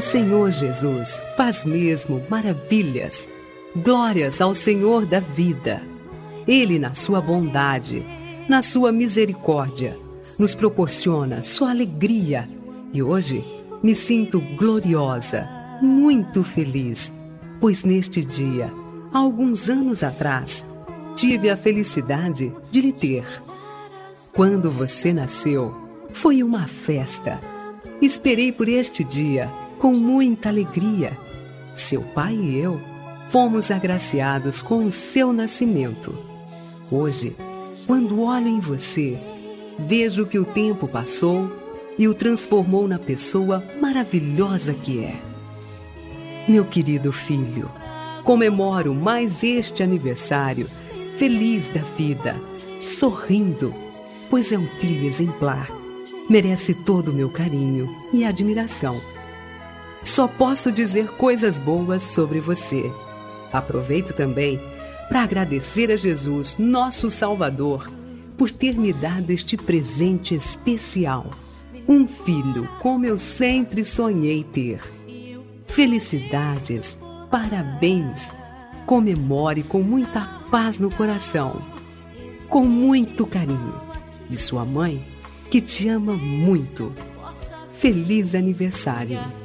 Senhor Jesus faz mesmo maravilhas. Glórias ao Senhor da vida. Ele, na sua bondade, na sua misericórdia, nos proporciona sua alegria. E hoje me sinto gloriosa, muito feliz, pois neste dia, há alguns anos atrás, tive a felicidade de lhe ter. Quando você nasceu, foi uma festa. Esperei por este dia com muita alegria. Seu pai e eu fomos agraciados com o seu nascimento. Hoje, quando olho em você, vejo que o tempo passou e o transformou na pessoa maravilhosa que é. Meu querido filho, comemoro mais este aniversário feliz da vida, sorrindo, pois é um filho exemplar. Merece todo o meu carinho e admiração. Só posso dizer coisas boas sobre você. Aproveito também para agradecer a Jesus, nosso Salvador, por ter me dado este presente especial. Um filho como eu sempre sonhei ter. Felicidades, parabéns. Comemore com muita paz no coração. Com muito carinho. De sua mãe, que te ama muito. Feliz aniversário.